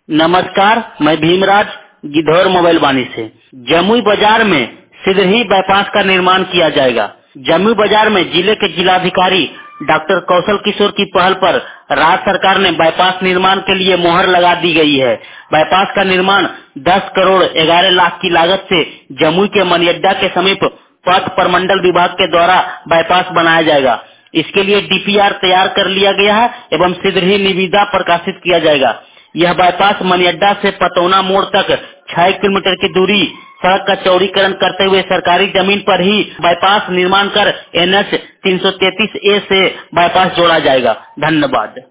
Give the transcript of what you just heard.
नमस्कार, मैं भीमराज गिद्धौर मोबाइल वाणी से। जमुई बाजार में शीघ्र ही बाईपास का निर्माण किया जाएगा। जमुई बाजार में जिले के जिलाधिकारी डॉक्टर कौशल किशोर की पहल पर राज्य सरकार ने बाईपास निर्माण के लिए मोहर लगा दी गई है। बाईपास का निर्माण 10 करोड़ 11 लाख की लागत से जमुई के मनियड्डा के समीप पथ प्रमंडल विभाग के द्वारा बाईपास बनाया जाएगा। इसके लिए डीपीआर तैयार कर लिया गया है एवं शीघ्र ही निविदा प्रकाशित किया जाएगा। यह बाईपास मनियड्डा से पतौना मोड़ तक 6 किलोमीटर की दूरी सड़क का चौड़ीकरण करते हुए सरकारी जमीन पर ही बाईपास निर्माण कर NH 333A से बाईपास जोड़ा जाएगा। धन्यवाद।